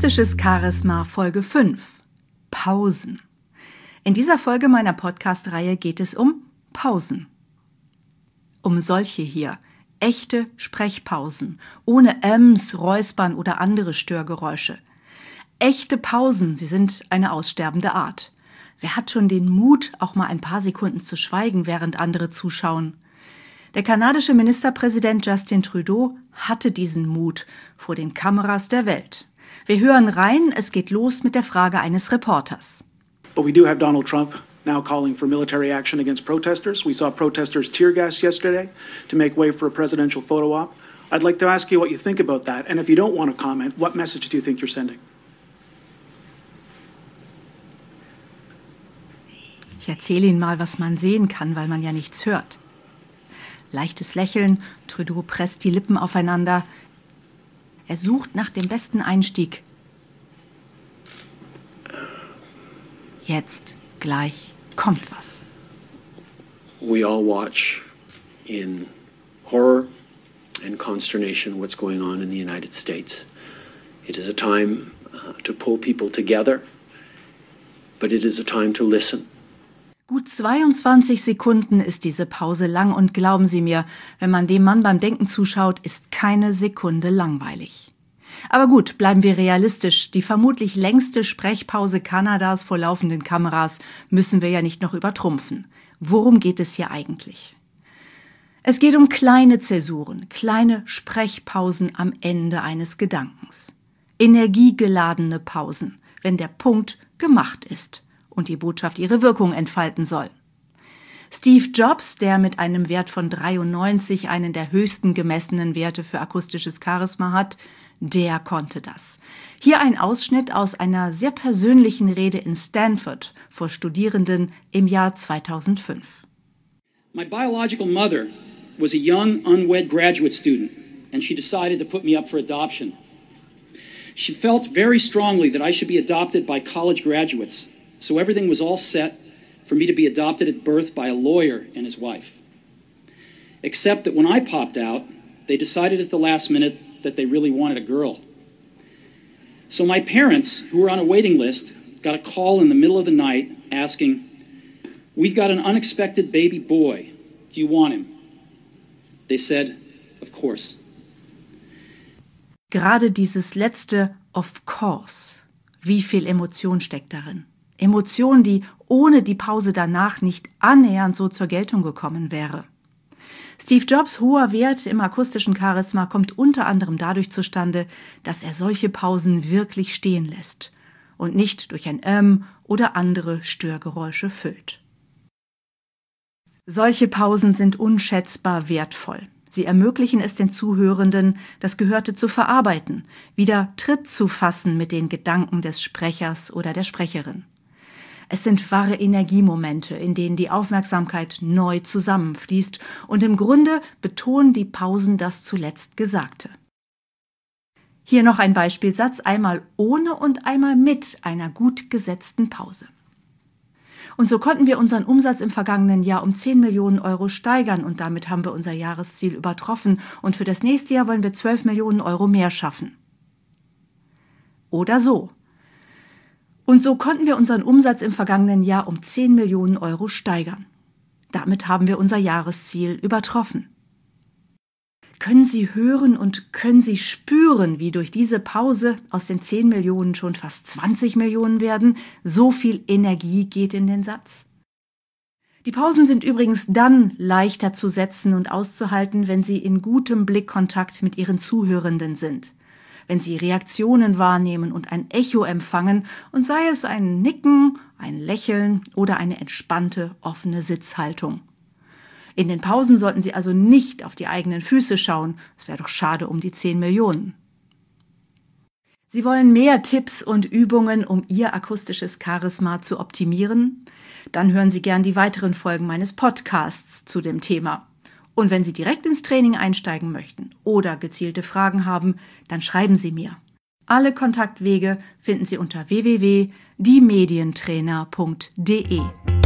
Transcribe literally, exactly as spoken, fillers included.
Akustisches Charisma Folge fünf. Pausen. In dieser Folge meiner Podcast-Reihe geht es um Pausen. Um solche hier. Echte Sprechpausen. Ohne Äms, Räuspern oder andere Störgeräusche. Echte Pausen, sie sind eine aussterbende Art. Wer hat schon den Mut, auch mal ein paar Sekunden zu schweigen, während andere zuschauen? Der kanadische Ministerpräsident Justin Trudeau hatte diesen Mut vor den Kameras der Welt. Wir hören rein, es geht los mit der Frage eines Reporters. But we do have Donald Trump now calling for military action against protesters. We saw protesters tear gas yesterday to make way for a presidential photo op. I'd like to ask you what you think about that. And if you don't want to comment, what message do you think you're sending? Ich erzähle Ihnen mal, was man sehen kann, weil man ja nichts hört. Leichtes Lächeln, Trudeau presst die Lippen aufeinander. Er sucht nach dem besten Einstieg. Jetzt, gleich, kommt was. We all watch in horror and consternation what's going on in the United States. It is a time uh, to pull people together, but it is a time to listen. Gut zweiundzwanzig Sekunden ist diese Pause lang und glauben Sie mir, wenn man dem Mann beim Denken zuschaut, ist keine Sekunde langweilig. Aber gut, bleiben wir realistisch. Die vermutlich längste Sprechpause Kanadas vor laufenden Kameras müssen wir ja nicht noch übertrumpfen. Worum geht es hier eigentlich? Es geht um kleine Zäsuren, kleine Sprechpausen am Ende eines Gedankens. Energiegeladene Pausen, wenn der Punkt gemacht ist und die Botschaft ihre Wirkung entfalten soll. Steve Jobs, der mit einem Wert von dreiundneunzig einen der höchsten gemessenen Werte für akustisches Charisma hat, der konnte das. Hier ein Ausschnitt aus einer sehr persönlichen Rede in Stanford vor Studierenden im Jahr zweitausendfünf. My biological mother was a young, unwed graduate student, and she decided to put me up for adoption. She felt very strongly that I should be adopted by college graduates. So everything was all set for me to be adopted at birth by a lawyer and his wife. Except that when I popped out, they decided at the last minute that they really wanted a girl. So my parents, who were on a waiting list, got a call in the middle of the night asking, "We've got an unexpected baby boy. Do you want him?" They said, "Of course." Gerade dieses letzte "of course", wie viel Emotion steckt darin? Emotion, die ohne die Pause danach nicht annähernd so zur Geltung gekommen wäre. Steve Jobs hoher Wert im akustischen Charisma kommt unter anderem dadurch zustande, dass er solche Pausen wirklich stehen lässt und nicht durch ein Ähm oder andere Störgeräusche füllt. Solche Pausen sind unschätzbar wertvoll. Sie ermöglichen es den Zuhörenden, das Gehörte zu verarbeiten, wieder Tritt zu fassen mit den Gedanken des Sprechers oder der Sprecherin. Es sind wahre Energiemomente, in denen die Aufmerksamkeit neu zusammenfließt und im Grunde betonen die Pausen das zuletzt Gesagte. Hier noch ein Beispielsatz, einmal ohne und einmal mit einer gut gesetzten Pause. Und so konnten wir unseren Umsatz im vergangenen Jahr um zehn Millionen Euro steigern und damit haben wir unser Jahresziel übertroffen und für das nächste Jahr wollen wir zwölf Millionen Euro mehr schaffen. Oder so. Und so konnten wir unseren Umsatz im vergangenen Jahr um zehn Millionen Euro steigern. Damit haben wir unser Jahresziel übertroffen. Können Sie hören und können Sie spüren, wie durch diese Pause aus den zehn Millionen schon fast zwanzig Millionen werden? So viel Energie geht in den Satz. Die Pausen sind übrigens dann leichter zu setzen und auszuhalten, wenn Sie in gutem Blickkontakt mit Ihren Zuhörenden sind. Wenn Sie Reaktionen wahrnehmen und ein Echo empfangen und sei es ein Nicken, ein Lächeln oder eine entspannte, offene Sitzhaltung. In den Pausen sollten Sie also nicht auf die eigenen Füße schauen, es wäre doch schade um die zehn Millionen. Sie wollen mehr Tipps und Übungen, um Ihr akustisches Charisma zu optimieren? Dann hören Sie gern die weiteren Folgen meines Podcasts zu dem Thema. Und wenn Sie direkt ins Training einsteigen möchten oder gezielte Fragen haben, dann schreiben Sie mir. Alle Kontaktwege finden Sie unter w w w punkt die medientrainer punkt d e.